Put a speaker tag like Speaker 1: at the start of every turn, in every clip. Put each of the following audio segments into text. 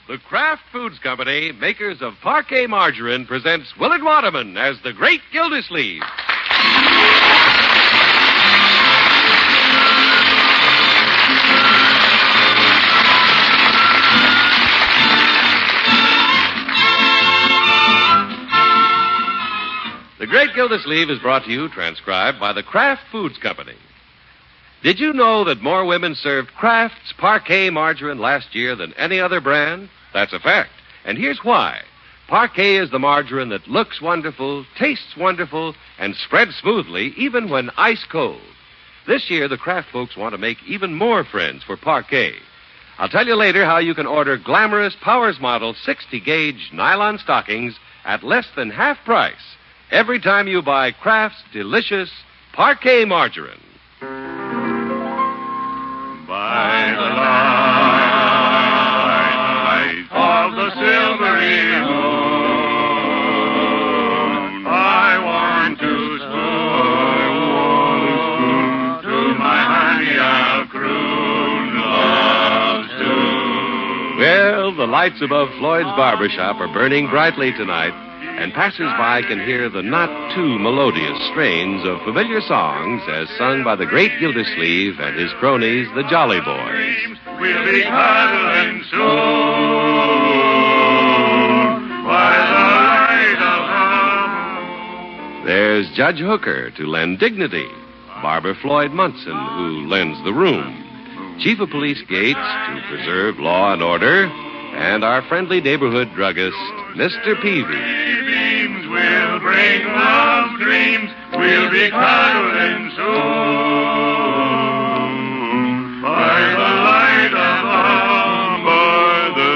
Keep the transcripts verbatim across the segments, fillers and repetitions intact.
Speaker 1: The Kraft Foods Company, makers of Parquet Margarine, presents Willard Waterman as the Great Gildersleeve. The Great Gildersleeve is brought to you, transcribed by the Kraft Foods Company. Did you know that more women served Kraft's Parquet Margarine last year than any other brand? That's a fact. And here's why. Parquet is the margarine that looks wonderful, tastes wonderful, and spreads smoothly even when ice cold. This year, the Kraft folks want to make even more friends for Parquet. I'll tell you later how you can order glamorous Powers Model sixty gauge nylon stockings at less than half price every time you buy Kraft's delicious Parquet Margarine.
Speaker 2: By the light of the silvery moon, I want to spoon to my honey I'll croon love soon.
Speaker 1: Well, the lights above Floyd's barber shop are burning brightly tonight, and passers-by can hear the not-too-melodious strains of familiar songs as sung by the Great Gildersleeve and his cronies, the Jolly Boys.
Speaker 2: We'll be cuddling soon by the light of the moon.
Speaker 1: There's Judge Hooker to lend dignity, Barber Floyd Munson, who lends the room, Chief of Police Gates to preserve law and order, and our friendly neighborhood druggist, Mister Peavy.
Speaker 2: We'll bring love dreams. We'll be cuddling soon by the light of the by the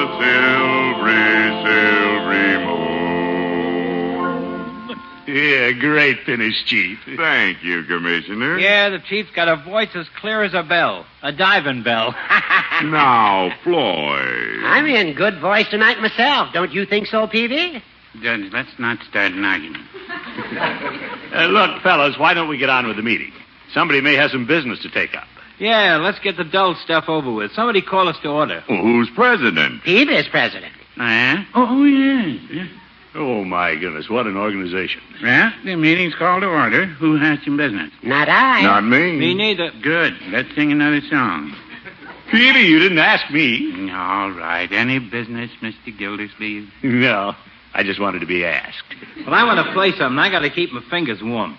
Speaker 2: silvery, silvery moon.
Speaker 3: Yeah, great finish, Chief.
Speaker 2: Thank you, Commissioner.
Speaker 4: Yeah, the chief's got a voice as clear as a bell. A diving bell.
Speaker 2: Now, Floyd.
Speaker 5: I'm in good voice tonight myself. Don't you think so, Peavy?
Speaker 3: Judge, let's not start an argument.
Speaker 6: Uh, look, fellas, why don't we get on with the meeting? Somebody may have some business to take up.
Speaker 4: Yeah, let's get the dull stuff over with. Somebody call us to order.
Speaker 2: Well, who's president?
Speaker 5: Peavy's president.
Speaker 3: Oh, yeah? Oh, yeah. yeah.
Speaker 6: Oh, my goodness, what an organization.
Speaker 3: Well, the meeting's called to order. Who has some business?
Speaker 5: Not I.
Speaker 2: Not me.
Speaker 4: Me neither.
Speaker 3: Good. Let's sing another song.
Speaker 6: Peavy, you didn't ask me.
Speaker 3: All right. Any business, Mister Gildersleeve?
Speaker 6: No, I just wanted to be asked.
Speaker 4: Well, I want to play something. I got to keep my fingers warm.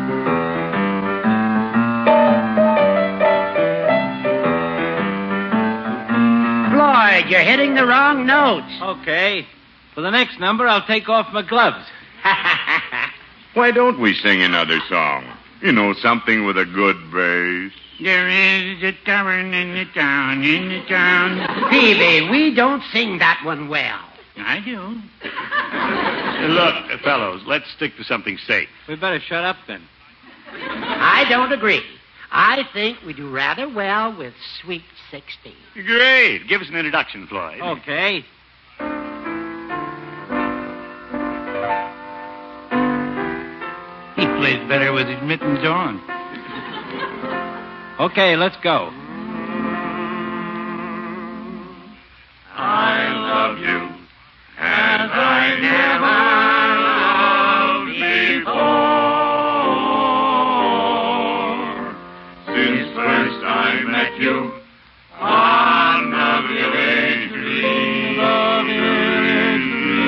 Speaker 5: Floyd, you're hitting the wrong notes.
Speaker 4: Okay. For the next number, I'll take off my gloves.
Speaker 2: Why don't we sing another song? You know, something with a good bass.
Speaker 3: There is a tavern in the town, in the town.
Speaker 5: Peavy, we don't sing that one well.
Speaker 3: I do.
Speaker 6: Uh, Look, uh, fellows, let's stick to something safe.
Speaker 4: We better shut up then.
Speaker 5: I don't agree. I think we do rather well with Sweet sixteen.
Speaker 6: Great. Give us an introduction, Floyd.
Speaker 4: Okay.
Speaker 3: He plays better with his mittens on.
Speaker 4: Okay, let's go.
Speaker 2: I love you as I never loved before. Since first I met you on the village green, the village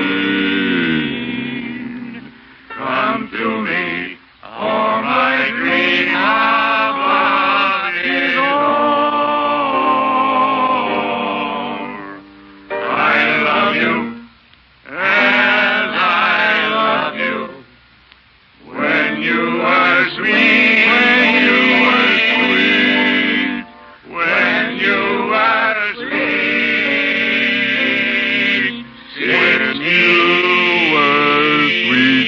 Speaker 2: green. Come to me, for my dream of love is o'er. I love you as I love you when you were sweet, when you were sweet, when you were sweet, since you were sweet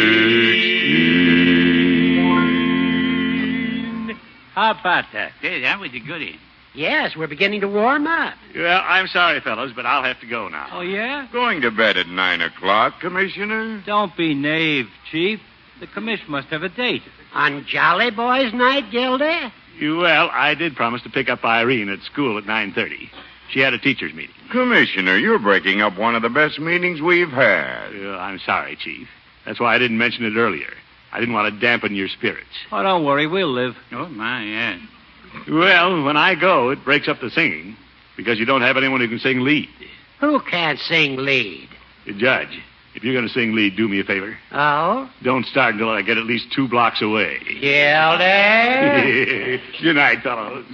Speaker 2: sixteen.
Speaker 4: How about that?
Speaker 3: Hey, that was a goodie.
Speaker 5: Yes, we're beginning to warm up.
Speaker 6: Well, I'm sorry, fellows, but I'll have to go now.
Speaker 4: Oh, yeah?
Speaker 2: Going to bed at nine o'clock, Commissioner?
Speaker 4: Don't be naive, Chief. The commission must have a date.
Speaker 5: On Jolly Boys Night, Gildy?
Speaker 6: Well, I did promise to pick up Irene at school at nine thirty. She had a teacher's meeting.
Speaker 2: Commissioner, you're breaking up one of the best meetings we've had.
Speaker 6: Uh, I'm sorry, Chief. That's why I didn't mention it earlier. I didn't want to dampen your spirits.
Speaker 4: Oh, don't worry. We'll live.
Speaker 3: Oh, my, yeah.
Speaker 6: Well, when I go, it breaks up the singing because you don't have anyone who can sing lead.
Speaker 5: Who can't sing lead?
Speaker 6: Uh, Judge, if you're going to sing lead, do me a favor.
Speaker 5: Oh?
Speaker 6: Don't start until I get at least two blocks away.
Speaker 5: Gildy?
Speaker 6: Good night, fellows.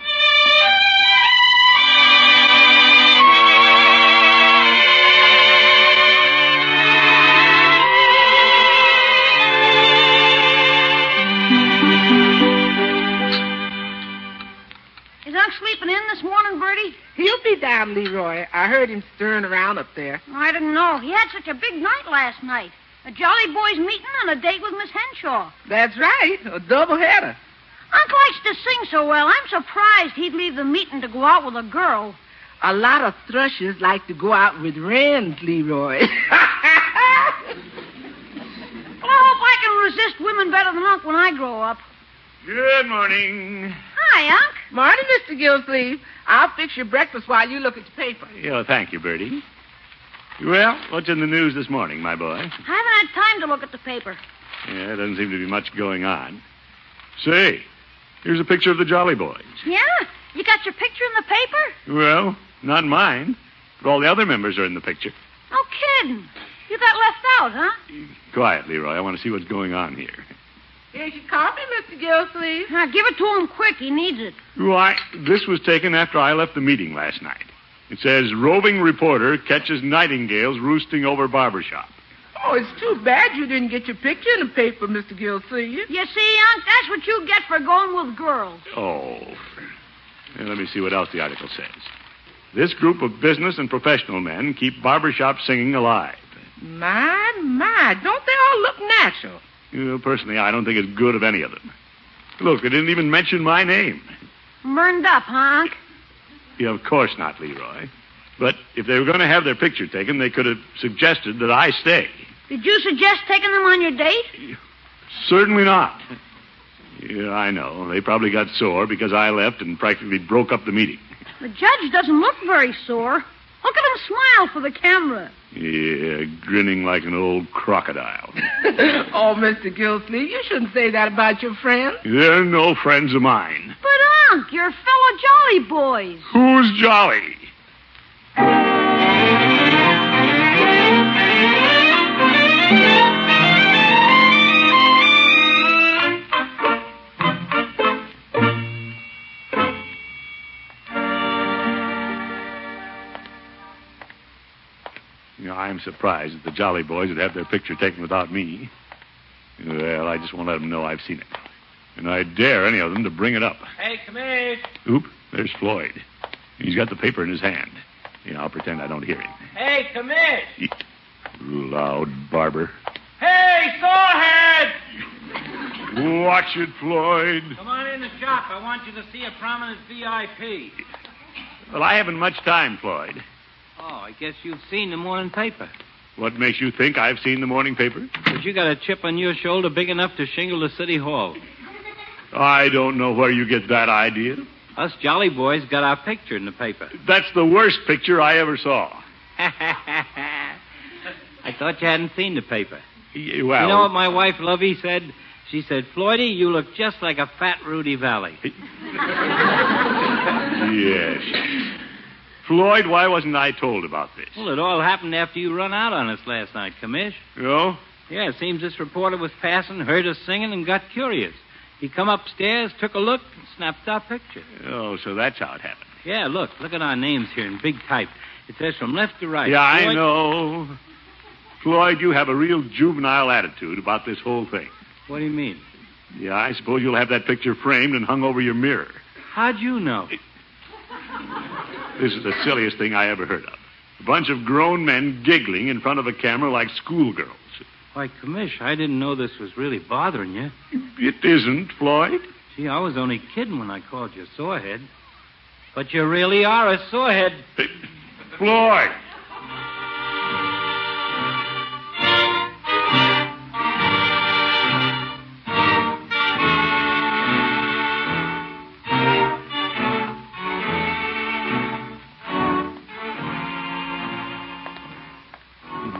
Speaker 7: Is Unc sleeping in this morning, Bertie?
Speaker 8: He'll be down, Leroy. I heard him stirring around up there.
Speaker 7: I didn't know. He had such a big night last night. A Jolly Boys meeting and a date with Miss Henshaw.
Speaker 8: That's right, a doubleheader.
Speaker 7: Unc likes to sing so well, I'm surprised he'd leave the meeting to go out with a girl.
Speaker 8: A lot of thrushes like to go out with wrens, Leroy.
Speaker 7: Well, I hope I can resist women better than Unc when I grow up.
Speaker 6: Good morning.
Speaker 7: Hi, Unc.
Speaker 8: Morning, Mister Gillsleeve. I'll fix your breakfast while you look at your paper.
Speaker 6: Yeah, thank you, Bertie. Well, what's in the news this morning, my boy?
Speaker 7: I haven't had time to look at the paper.
Speaker 6: Yeah, there doesn't seem to be much going on. Say, here's a picture of the Jolly Boys.
Speaker 7: Yeah? You got your picture in the paper?
Speaker 6: Well, not mine, but all the other members are in the picture.
Speaker 7: No kidding. You got left out, huh?
Speaker 6: Quiet, Leroy. I want to see what's going on here.
Speaker 8: Here's your coffee, Mister Gillsleeve.
Speaker 7: Now, give it to him quick. He needs it.
Speaker 6: Why, this was taken after I left the meeting last night. It says, roving reporter catches nightingales roosting over barber shop.
Speaker 8: Oh, it's too bad you didn't get your picture in the paper, Mister Gillsleeve.
Speaker 7: You see, Unc, that's what you get for going with girls.
Speaker 6: Oh. Now, let me see what else the article says. This group of business and professional men keep barbershop singing alive.
Speaker 8: My, my, don't they all look natural?
Speaker 6: You know, personally, I don't think it's good of any of them. Look, they didn't even mention my name.
Speaker 7: Burned up, huh, Unc?
Speaker 6: Yeah, of course not, Leroy. But if they were going to have their picture taken, they could have suggested that I stay.
Speaker 7: Did you suggest taking them on your date?
Speaker 6: Certainly not. Yeah, I know. They probably got sore because I left and practically broke up the meeting.
Speaker 7: The judge doesn't look very sore. Look at him smile for the camera.
Speaker 6: Yeah, grinning like an old crocodile.
Speaker 8: Oh, Mister Gillsleeve, you shouldn't say that about your friends.
Speaker 6: They're no friends of mine.
Speaker 7: But, Unc, you're fellow Jolly Boys.
Speaker 6: Who's Jolly? You know, I'm surprised that the Jolly Boys would have their picture taken without me. Well, I just won't let them know I've seen it. And I dare any of them to bring it up.
Speaker 4: Hey, come in.
Speaker 6: Oop, there's Floyd. He's got the paper in his hand. Yeah, I'll pretend I don't hear him.
Speaker 4: Hey, come in.
Speaker 6: Loud barber.
Speaker 4: Hey, Sawhead!
Speaker 6: Watch it, Floyd.
Speaker 4: Come on in the shop. I want you to see a prominent V I P.
Speaker 6: Well, I haven't much time, Floyd.
Speaker 4: Oh, I guess you've seen the morning paper.
Speaker 6: What makes you think I've seen the morning paper?
Speaker 4: But you got a chip on your shoulder big enough to shingle the city hall.
Speaker 6: I don't know where you get that idea.
Speaker 4: Us Jolly Boys got our picture in the paper.
Speaker 6: That's the worst picture I ever saw.
Speaker 4: I thought you hadn't seen the paper.
Speaker 6: Y- Well,
Speaker 4: You know what my wife Lovey said? She said, Floydie, you look just like a fat Rudy Valley.
Speaker 6: Yes. Floyd, why wasn't I told about this?
Speaker 4: Well, it all happened after you run out on us last night, Commish.
Speaker 6: Oh?
Speaker 4: Yeah, it seems this reporter was passing, heard us singing, and got curious. He come upstairs, took a look, and snapped our picture.
Speaker 6: Oh, so that's how it happened.
Speaker 4: Yeah, look, look at our names here in big type. It says from left to right.
Speaker 6: Yeah, I
Speaker 4: Floyd-
Speaker 6: know. Floyd, you have a real juvenile attitude about this whole thing.
Speaker 4: What do you mean?
Speaker 6: Yeah, I suppose you'll have that picture framed and hung over your mirror.
Speaker 4: How'd you know?
Speaker 6: This is the silliest thing I ever heard of. A bunch of grown men giggling in front of a camera like schoolgirls.
Speaker 4: Why, Commish, I didn't know this was really bothering you.
Speaker 6: It isn't, Floyd.
Speaker 4: Gee, I was only kidding when I called you Sorehead. But you really are a Sorehead.
Speaker 6: Hey, Floyd!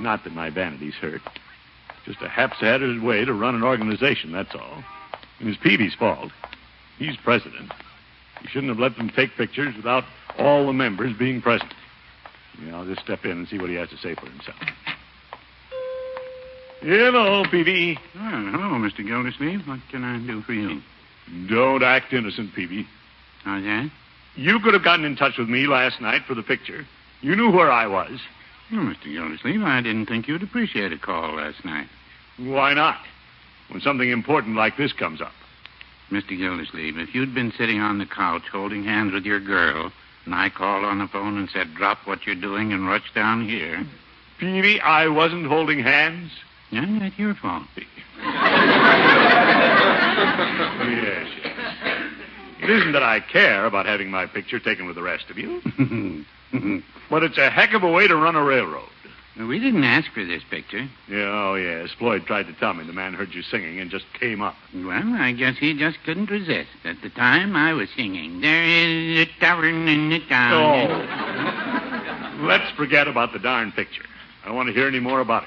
Speaker 6: Not that my vanity's hurt. Just a haphazard way to run an organization, that's all. It was Peavy's fault. He's president. He shouldn't have let them take pictures without all the members being present. Yeah, I'll just step in and see what he has to say for himself. Hello, Peavy.
Speaker 3: Oh, hello, Mister Gildersleeve. What can I do for you?
Speaker 6: Don't act innocent, Peavy.
Speaker 3: How's that?
Speaker 6: You could have gotten in touch with me last night for the picture. You knew where I was.
Speaker 3: Well, Mister Gildersleeve, I didn't think you'd appreciate a call last night.
Speaker 6: Why not? When something important like this comes up.
Speaker 3: Mister Gildersleeve, if you'd been sitting on the couch holding hands with your girl, and I called on the phone and said, drop what you're doing and rush down here.
Speaker 6: Peavy, I wasn't holding hands.
Speaker 3: Yeah, that's your fault.
Speaker 6: Yes, yes. It isn't that I care about having my picture taken with the rest of you. But it's a heck of a way to run a railroad.
Speaker 3: Well, we didn't ask for this picture.
Speaker 6: Yeah, oh, yes. Floyd tried to tell me the man heard you singing and just came up.
Speaker 3: Well, I guess he just couldn't resist. At the time, I was singing, there is a tavern in the town.
Speaker 6: Oh. Let's forget about the darn picture. I don't want to hear any more about it.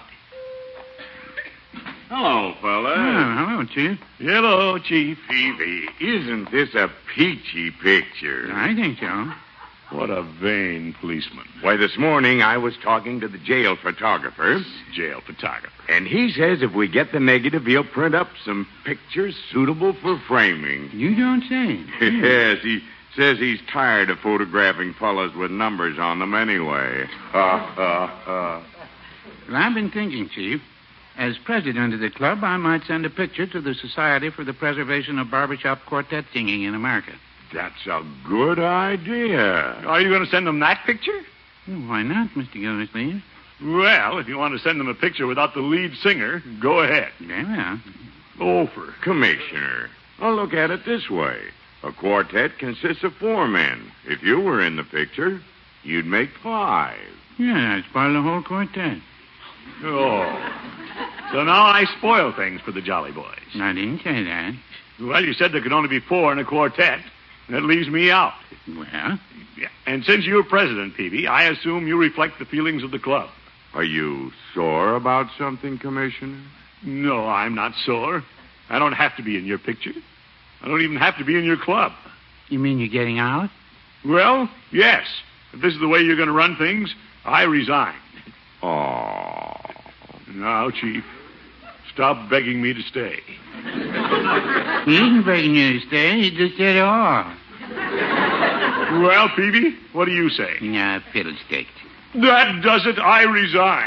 Speaker 2: Hello, fella.
Speaker 3: Oh, hello, Chief.
Speaker 6: Hello, Chief.
Speaker 2: Peavy, isn't this a peachy picture?
Speaker 3: I think so.
Speaker 6: What a vain policeman.
Speaker 2: Why, this morning I was talking to the jail photographer.
Speaker 6: Jail photographer.
Speaker 2: And he says if we get the negative, he'll print up some pictures suitable for framing.
Speaker 3: You don't say.
Speaker 2: Yes, he says he's tired of photographing fellas with numbers on them anyway. Ha, ha, ha.
Speaker 3: Well, I've been thinking, Chief. As president of the club, I might send a picture to the Society for the Preservation of Barbershop Quartet Singing in America.
Speaker 2: That's a good idea.
Speaker 6: Are you going to send them that picture?
Speaker 3: Well, why not, Mister Gildersleeve?
Speaker 6: Well, if you want to send them a picture without the lead singer, go ahead.
Speaker 3: Very well.
Speaker 6: Over.
Speaker 2: Commissioner, I'll look at it this way. A quartet consists of four men. If you were in the picture, you'd make five.
Speaker 3: Yeah, that's part of the whole quartet.
Speaker 6: Oh. So now I spoil things for the Jolly Boys.
Speaker 3: I didn't say that.
Speaker 6: Well, you said there could only be four in a quartet. That leaves me out.
Speaker 3: Well?
Speaker 6: Yeah. And since you're president, Peavy, I assume you reflect the feelings of the club.
Speaker 2: Are you sore about something, Commissioner?
Speaker 6: No, I'm not sore. I don't have to be in your picture. I don't even have to be in your club.
Speaker 3: You mean you're getting out?
Speaker 6: Well, yes. If this is the way you're going to run things, I resign.
Speaker 2: Oh.
Speaker 6: Now, Chief, stop begging me to stay.
Speaker 3: He isn't begging you to stay. He just said, oh.
Speaker 6: Well, Peavy, what do you say?
Speaker 3: Nah, fiddlesticks.
Speaker 6: That does it. I resign.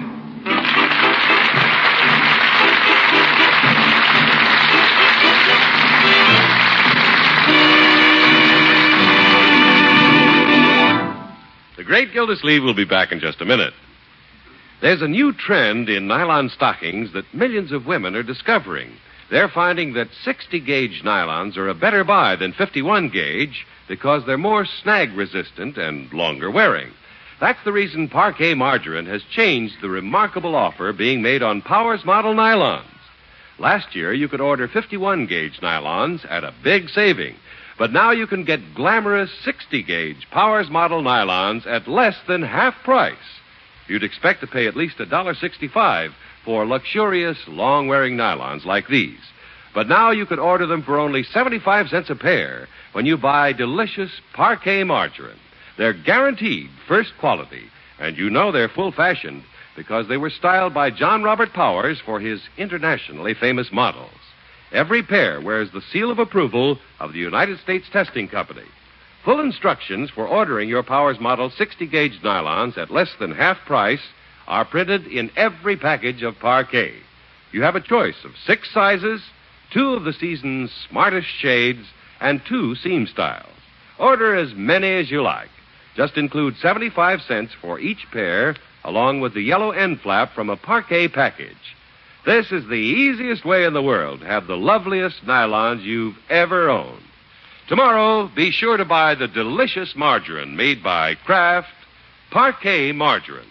Speaker 1: The Great Gildersleeve will be back in just a minute. There's a new trend in nylon stockings that millions of women are discovering. They're finding that sixty-gauge nylons are a better buy than fifty-one gauge because they're more snag-resistant and longer wearing. That's the reason Parquet Margarine has changed the remarkable offer being made on Powers model nylons. Last year, you could order fifty-one-gauge nylons at a big saving. But now you can get glamorous sixty-gauge Powers model nylons at less than half price. You'd expect to pay at least one dollar sixty-five for luxurious, long-wearing nylons like these. But now you could order them for only seventy-five cents a pair when you buy delicious Parquet Margarine. They're guaranteed first quality, and you know they're full-fashioned because they were styled by John Robert Powers for his internationally famous models. Every pair wears the seal of approval of the United States Testing Company. Full instructions for ordering your Powers model sixty-gauge nylons at less than half price are printed in every package of Parquet. You have a choice of six sizes, two of the season's smartest shades, and two seam styles. Order as many as you like. Just include seventy-five cents for each pair, along with the yellow end flap from a Parquet package. This is the easiest way in the world to have the loveliest nylons you've ever owned. Tomorrow, be sure to buy the delicious margarine made by Kraft, Parquet Margarine.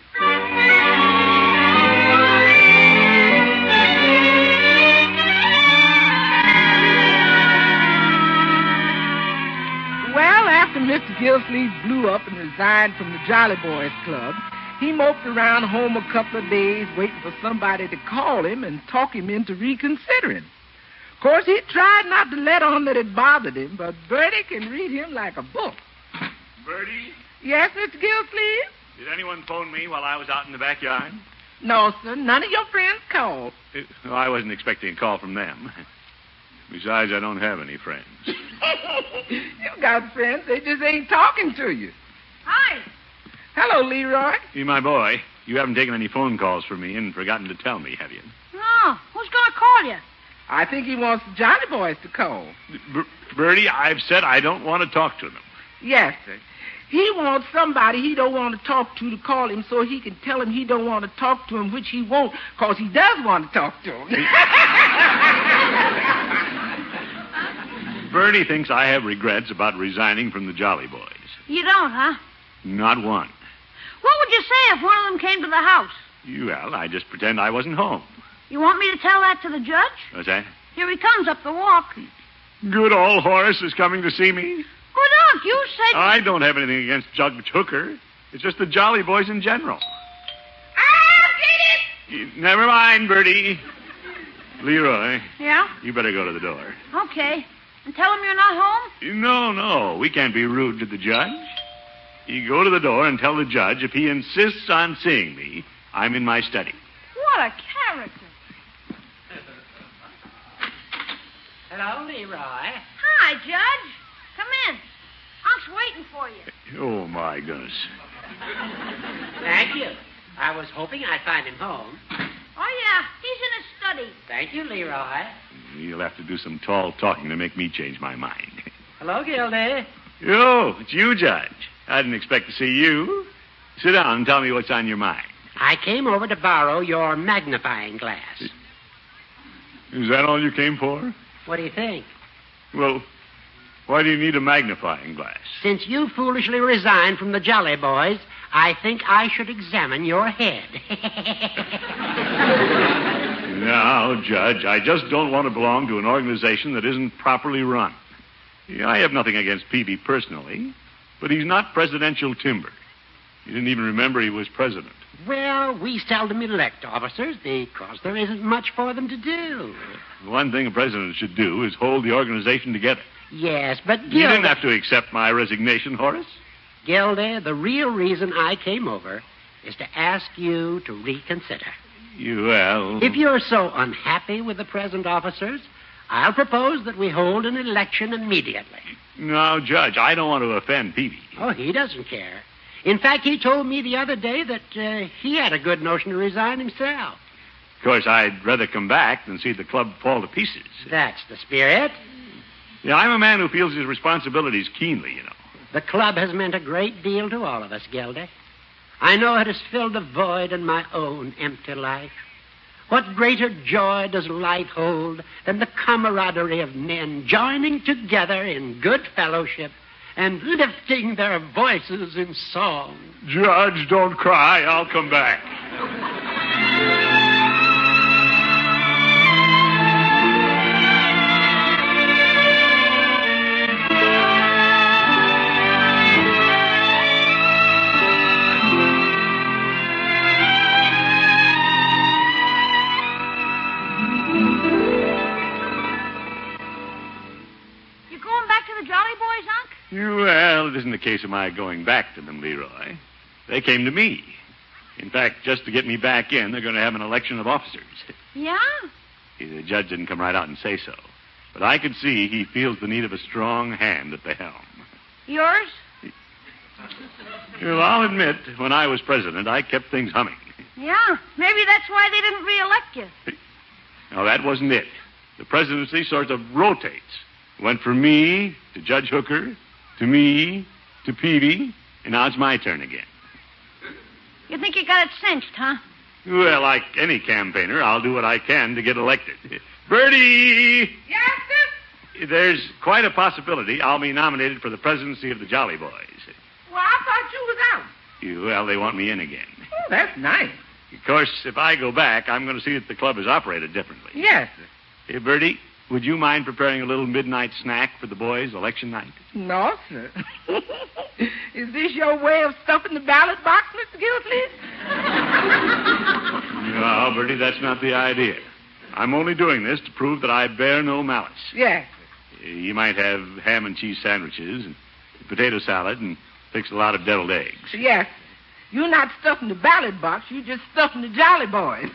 Speaker 8: Well, after Mister Gildersleeve blew up and resigned from the Jolly Boys Club, He moped around home a couple of days waiting for somebody to call him and talk him into reconsidering. Of course, he tried not to let on that it bothered him, but Bertie can read him like a book.
Speaker 6: Bertie?
Speaker 8: Yes, Mister Gilsleeve?
Speaker 6: Did anyone phone me while I was out in the backyard?
Speaker 8: No, sir. None of your friends called.
Speaker 6: Uh, well, I wasn't expecting a call from them. Besides, I don't have any friends.
Speaker 8: You got friends. They just ain't talking to you.
Speaker 7: Hi.
Speaker 8: Hello, Leroy.
Speaker 6: Hey, my boy, you haven't taken any phone calls from me and forgotten to tell me, have you?
Speaker 7: No. Who's going to call you?
Speaker 8: I think he wants the Jolly Boys to call.
Speaker 6: B- Bertie, I've said I don't want to talk to them.
Speaker 8: Yes, sir. He wants somebody he don't want to talk to to call him so he can tell him he don't want to talk to him, which he won't, because he does want to talk to him.
Speaker 6: Bertie thinks I have regrets about resigning from the Jolly Boys.
Speaker 7: You don't, huh?
Speaker 6: Not one.
Speaker 7: What would you say if one of them came to the house?
Speaker 6: Well, I just pretend I wasn't home.
Speaker 7: You want me to tell that to the judge?
Speaker 6: What's that?
Speaker 7: Here he comes up the walk.
Speaker 6: Good old Horace is coming to see me.
Speaker 7: Good Unc, you said...
Speaker 6: I don't have anything against Judge Hooker. It's just the Jolly Boys in general.
Speaker 7: I'll get it!
Speaker 6: Never mind, Bertie. Leroy.
Speaker 7: Yeah?
Speaker 6: You better go to the door.
Speaker 7: Okay. And tell him you're not home?
Speaker 6: No, no. We can't be rude to the judge. You go to the door and tell the judge if he insists on seeing me, I'm in my study.
Speaker 7: What a character.
Speaker 5: Hello, Leroy.
Speaker 7: Hi, Judge. Come in. Unc's waiting for you.
Speaker 6: Oh, my goodness.
Speaker 5: Thank you. I was hoping I'd find him home.
Speaker 7: Oh, yeah. He's in his study.
Speaker 5: Thank you, Leroy.
Speaker 6: You'll have to do some tall talking to make me change my mind.
Speaker 5: Hello, Gildy.
Speaker 6: Oh, it's you, Judge. I didn't expect to see you. Sit down and tell me what's on your mind.
Speaker 5: I came over to borrow your magnifying glass.
Speaker 6: Is that all you came for?
Speaker 5: What do you think?
Speaker 6: Well, why do you need a magnifying glass?
Speaker 5: Since you foolishly resigned from the Jolly Boys, I think I should examine your head.
Speaker 6: Now, Judge, I just don't want to belong to an organization that isn't properly run. Yeah, I have nothing against Peavy personally, but he's not presidential timber. You didn't even remember he was president.
Speaker 5: Well, we seldom elect officers because there isn't much for them to do.
Speaker 6: One thing a president should do is hold the organization together.
Speaker 5: Yes, but Gildy...
Speaker 6: You didn't have to accept my resignation, Horace.
Speaker 5: Gildy, the real reason I came over is to ask you to reconsider.
Speaker 6: You, well...
Speaker 5: If you're so unhappy with the present officers, I'll propose that we hold an election immediately.
Speaker 6: No, Judge, I don't want to offend Peavy.
Speaker 5: Oh, he doesn't care. In fact, he told me the other day that uh, he had a good notion to resign himself.
Speaker 6: Of course, I'd rather come back than see the club fall to pieces.
Speaker 5: That's the spirit.
Speaker 6: Yeah, I'm a man who feels his responsibilities keenly, you know.
Speaker 5: The club has meant a great deal to all of us, Gildy. I know it has filled a void in my own empty life. What greater joy does life hold than the camaraderie of men joining together in good fellowship and lifting their voices in song?
Speaker 6: Judge, don't cry. I'll come back. Well, it isn't a case of my going back to them, Leroy. They came to me. In fact, just to get me back in, they're going to have an election of officers.
Speaker 7: Yeah?
Speaker 6: The judge didn't come right out and say so. But I could see he feels the need of a strong hand at the helm.
Speaker 7: Yours?
Speaker 6: Well, I'll admit, when I was president, I kept things humming.
Speaker 7: Yeah, maybe that's why they didn't reelect you.
Speaker 6: Now, that wasn't it. The presidency sort of rotates. Went from me to Judge Hooker, to me, to Peavy, and now it's my turn again.
Speaker 7: You think you got it cinched, huh?
Speaker 6: Well, like any campaigner, I'll do what I can to get elected. Bertie!
Speaker 8: Yes, sir?
Speaker 6: There's quite a possibility I'll be nominated for the presidency of the Jolly Boys.
Speaker 8: Well, I thought you was out.
Speaker 6: You, well, they want me in again.
Speaker 8: Oh, that's nice.
Speaker 6: Of course, if I go back, I'm going to see that the club is operated differently.
Speaker 8: Yes, sir.
Speaker 6: Hey, Bertie, would you mind preparing a little midnight snack for the boys election night?
Speaker 8: No, sir. Is this your way of stuffing the ballot box, Mister Gilsleeve?
Speaker 6: No, Bertie, that's not the idea. I'm only doing this to prove that I bear no malice.
Speaker 8: Yes.
Speaker 6: You might have ham and cheese sandwiches and potato salad and fix a lot of deviled eggs.
Speaker 8: Yes. You're not stuffing the ballot box. You're just stuffing the Jolly Boys.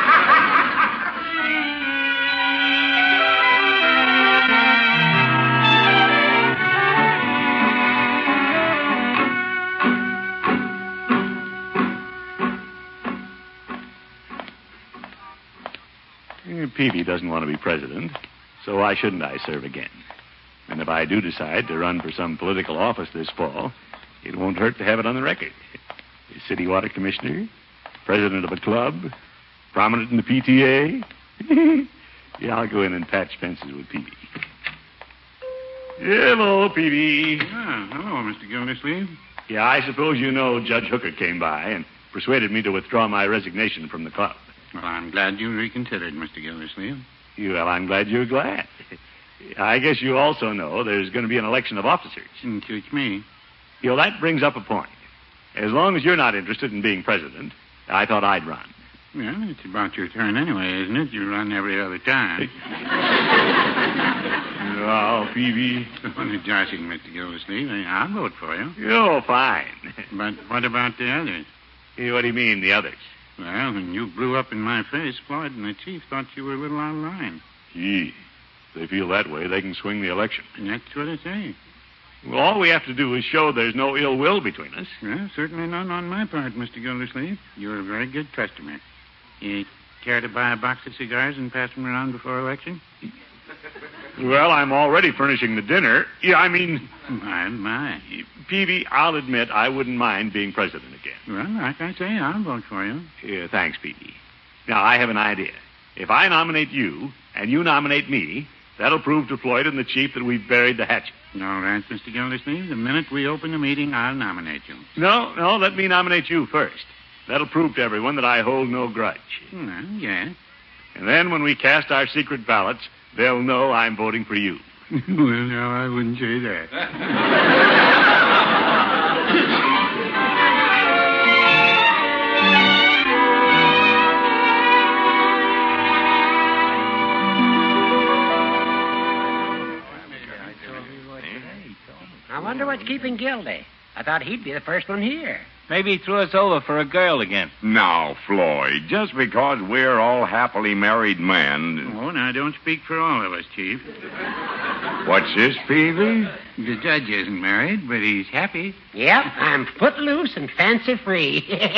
Speaker 6: Peavy doesn't want to be president, so why shouldn't I serve again? And if I do decide to run for some political office this fall, it won't hurt to have it on the record. City water commissioner, president of a club, prominent in the P T A. Yeah, I'll go in and patch fences with Peavy. Hello, Peavy.
Speaker 3: Ah, hello, Mister Gildersleeve.
Speaker 6: Yeah, I suppose you know Judge Hooker came by and persuaded me to withdraw my resignation from the club.
Speaker 3: Well, I'm glad you reconsidered, Mister Gildersleeve.
Speaker 6: Well, I'm glad you're glad. I guess you also know there's going to be an election of officers.
Speaker 3: Mm, suits me.
Speaker 6: You know, that brings up a point. As long as you're not interested in being president, I thought I'd run.
Speaker 3: Well, it's about your turn anyway, isn't it? You run every other time.
Speaker 6: Oh, Peavy.
Speaker 3: Only joshing, Mister Gildersleeve. I'll vote for you.
Speaker 6: Oh, fine.
Speaker 3: But what about the others?
Speaker 6: What do you mean, the others?
Speaker 3: Well, when you blew up in my face, Floyd and the chief thought you were a little out of line.
Speaker 6: Gee, if they feel that way, they can swing the election.
Speaker 3: And that's what I say.
Speaker 6: Well, all we have to do is show there's no ill will between us.
Speaker 3: Well, certainly none on my part, Mister Gildersleeve. You're a very good customer. You care to buy a box of cigars and pass them around before election?
Speaker 6: Well, I'm already furnishing the dinner. Yeah, I mean...
Speaker 3: My, my.
Speaker 6: Peavy, I'll admit I wouldn't mind being president again.
Speaker 3: Well, like I say, I'll vote for you.
Speaker 6: Yeah, thanks, Peavy. Now, I have an idea. If I nominate you, and you nominate me, that'll prove to Floyd and the chief that we've buried the hatchet.
Speaker 3: All right, Mister Gildersleeve. The minute we open the meeting, I'll nominate you.
Speaker 6: No, no, let me nominate you first. That'll prove to everyone that I hold no grudge.
Speaker 3: Well, yeah.
Speaker 6: And then when we cast our secret ballots, they'll know I'm voting for you.
Speaker 3: Well, no, I wouldn't say that.
Speaker 5: I wonder what's keeping Gildy. I thought he'd be the first one here.
Speaker 4: Maybe he threw us over for a girl again.
Speaker 2: Now, Floyd, just because we're all happily married men...
Speaker 3: Oh, now, don't speak for all of us, Chief.
Speaker 2: What's this, Peavy?
Speaker 3: The judge isn't married, but he's happy.
Speaker 5: Yep, I'm footloose and fancy-free.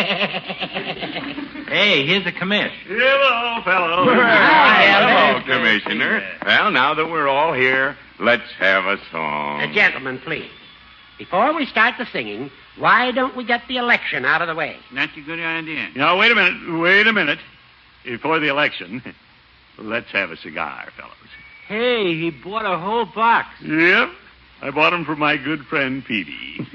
Speaker 4: Hey, here's the commish.
Speaker 6: Hello, fellow.
Speaker 2: Hi, hello, Commissioner. Well, now that we're all here, let's have a song.
Speaker 5: Uh, gentlemen, please. Before we start the singing, why don't we get the election out of the way?
Speaker 3: That's a good idea.
Speaker 6: Now, wait a minute. Wait a minute. Before the election, let's have a cigar, fellows.
Speaker 4: Hey, he bought a whole box.
Speaker 6: Yep. I bought them for my good friend Peavy.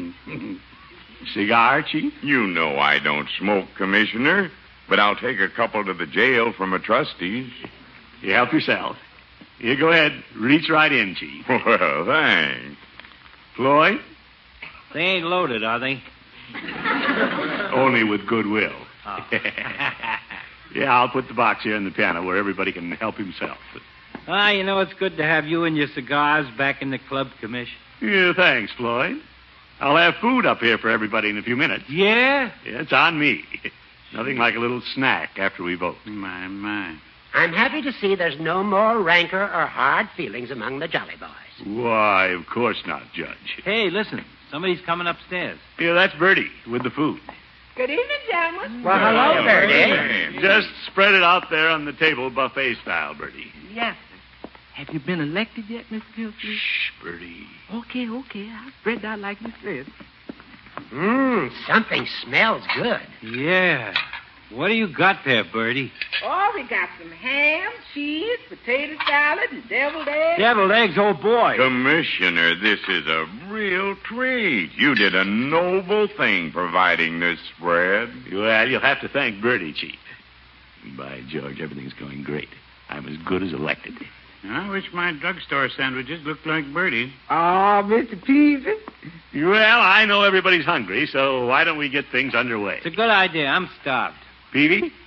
Speaker 6: Cigar, Chief?
Speaker 2: You know I don't smoke, Commissioner, but I'll take a couple to the jail from a trustees.
Speaker 6: You help yourself. You go ahead. Reach right in, Chief.
Speaker 2: Well, thanks.
Speaker 6: Floyd?
Speaker 4: They ain't loaded, are they?
Speaker 6: Only with goodwill.
Speaker 4: Oh.
Speaker 6: Yeah, I'll put the box here on the piano where everybody can help himself.
Speaker 4: Ah, you know, it's good to have you and your cigars back in the club, Commish.
Speaker 6: Yeah, thanks, Floyd. I'll have food up here for everybody in a few minutes.
Speaker 4: Yeah?
Speaker 6: Yeah, it's on me. Nothing like a little snack after we vote.
Speaker 3: My, my.
Speaker 5: I'm happy to see there's no more rancor or hard feelings among the Jolly Boys.
Speaker 6: Why, of course not, Judge.
Speaker 4: Hey, listen. Somebody's coming upstairs.
Speaker 6: Yeah, that's Bertie with the food.
Speaker 8: Good evening, gentlemen.
Speaker 5: Well, hello, Bertie.
Speaker 6: Just spread it out there on the table, buffet style, Bertie.
Speaker 8: Yes, sir. Have you been elected yet, Mister Gildersleeve?
Speaker 6: Shh, Bertie.
Speaker 8: Okay, okay. I'll spread out like you said.
Speaker 5: Mmm, something smells good.
Speaker 4: Yeah. What do you got there, Bertie?
Speaker 8: Oh, we got some ham, cheese, potato salad, and deviled eggs.
Speaker 4: Deviled eggs, oh boy.
Speaker 2: Commissioner, this is a real treat. You did a noble thing providing this spread.
Speaker 6: Well, you'll have to thank Bertie, Chief. By George, everything's going great. I'm as good as elected.
Speaker 3: I wish my drugstore sandwiches looked like Bertie.
Speaker 8: Oh, Mister Peavy.
Speaker 6: Well, I know everybody's hungry, so why don't we get things underway?
Speaker 4: It's a good idea. I'm starved.
Speaker 6: Peavy,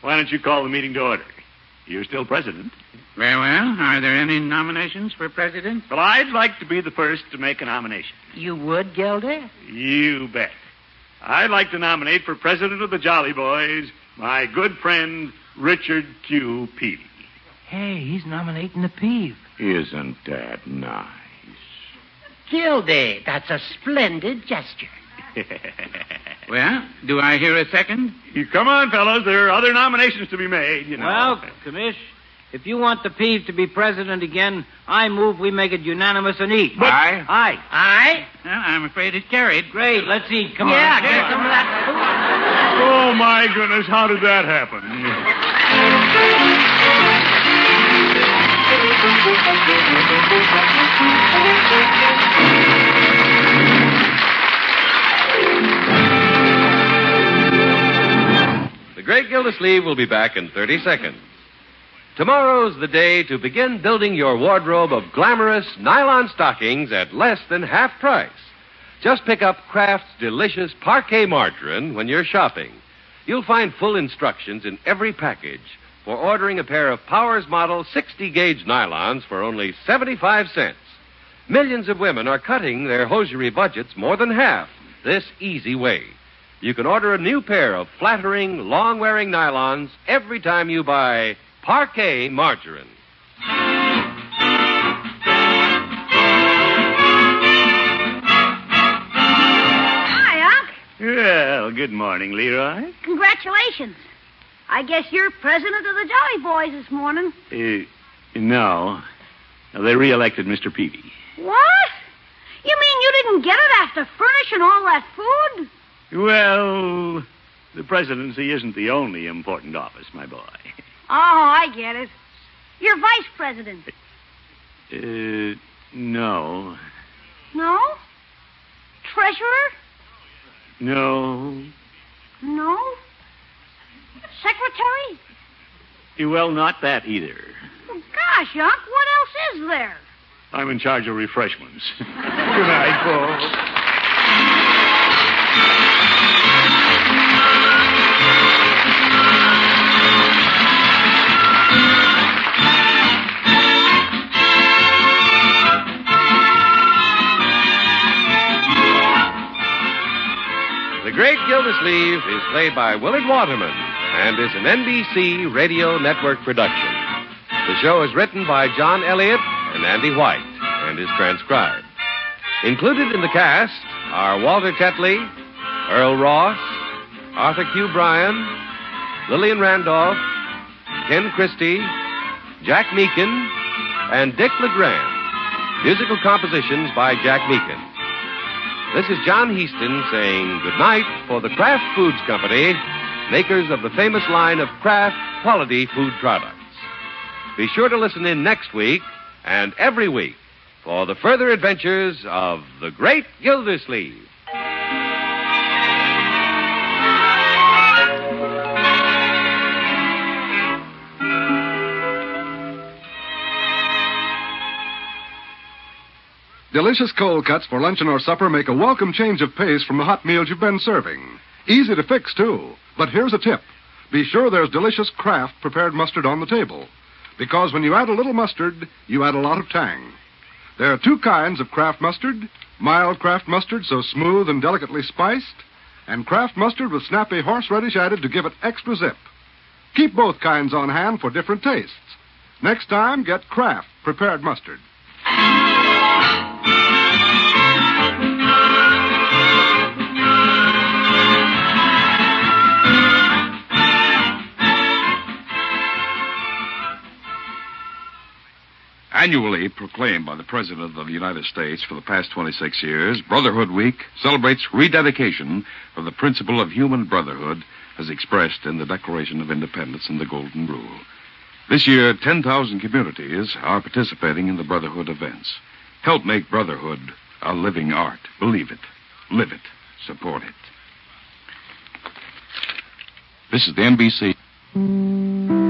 Speaker 6: why don't you call the meeting to order? You're still president.
Speaker 3: Very well. Are there any nominations for president?
Speaker 6: Well, I'd like to be the first to make a nomination.
Speaker 5: You would, Gildy?
Speaker 6: You bet. I'd like to nominate for president of the Jolly Boys my good friend Richard Q. Peavy.
Speaker 4: Hey, he's nominating the Peeve.
Speaker 2: Isn't that nice?
Speaker 5: Gildy, that's a splendid gesture.
Speaker 3: Well, do I hear a second?
Speaker 6: You come on, fellows. There are other nominations to be made, you know.
Speaker 4: Well, Commish, if you want the Peeve to be president again, I move we make it unanimous and eat.
Speaker 3: But- Aye.
Speaker 4: Aye.
Speaker 5: Aye?
Speaker 3: Well, I'm afraid it's carried.
Speaker 4: Great, let's eat. Come
Speaker 5: Yeah,
Speaker 4: on.
Speaker 5: get some of that
Speaker 6: Oh, my goodness, how did that happen?
Speaker 1: The Great Gildersleeve will be back in thirty seconds. Tomorrow's the day to begin building your wardrobe of glamorous nylon stockings at less than half price. Just pick up Kraft's delicious parquet margarine when you're shopping. You'll find full instructions in every package for ordering a pair of Powers Model sixty gauge nylons for only seventy-five cents. Millions of women are cutting their hosiery budgets more than half this easy way. You can order a new pair of flattering, long-wearing nylons every time you buy Parquet Margarine.
Speaker 7: Hi, Unc.
Speaker 6: Well, good morning, Leroy.
Speaker 7: Congratulations. I guess you're president of the Jolly Boys this morning.
Speaker 6: Uh, no. No, they re-elected Mister Peavy.
Speaker 7: What? You mean you didn't get it after furnishing all that food?
Speaker 6: Well, the presidency isn't the only important office, my boy.
Speaker 7: Oh, I get it. You're vice president.
Speaker 6: Uh, no.
Speaker 7: No? Treasurer?
Speaker 6: No.
Speaker 7: No? Secretary?
Speaker 6: Well, not that either.
Speaker 7: Well, gosh, Unc, what else is there?
Speaker 6: I'm in charge of refreshments. Good night, folks.
Speaker 1: The Great Gildersleeve is played by Willard Waterman and is an N B C Radio Network production. The show is written by John Elliott and Andy White and is transcribed. Included in the cast are Walter Tetley, Earl Ross, Arthur Q. Bryan, Lillian Randolph, Ken Christie, Jack Meakin, and Dick LeGrand. Musical compositions by Jack Meakin. This is John Heaston saying goodnight for the Kraft Foods Company, makers of the famous line of Kraft quality food products. Be sure to listen in next week and every week for the further adventures of the Great Gildersleeve.
Speaker 9: Delicious cold cuts for luncheon or supper make a welcome change of pace from the hot meals you've been serving. Easy to fix, too. But here's a tip. Be sure there's delicious Kraft prepared mustard on the table. Because when you add a little mustard, you add a lot of tang. There are two kinds of Kraft mustard. Mild Kraft mustard, so smooth and delicately spiced. And Kraft mustard with snappy horseradish added to give it extra zip. Keep both kinds on hand for different tastes. Next time, get Kraft prepared mustard.
Speaker 10: Annually proclaimed by the President of the United States for the past twenty-six years, Brotherhood Week celebrates rededication of the principle of human brotherhood as expressed in the Declaration of Independence and the Golden Rule. This year, ten thousand communities are participating in the Brotherhood events. Help make brotherhood a living art. Believe it. Live it. Support it. This is the N B C.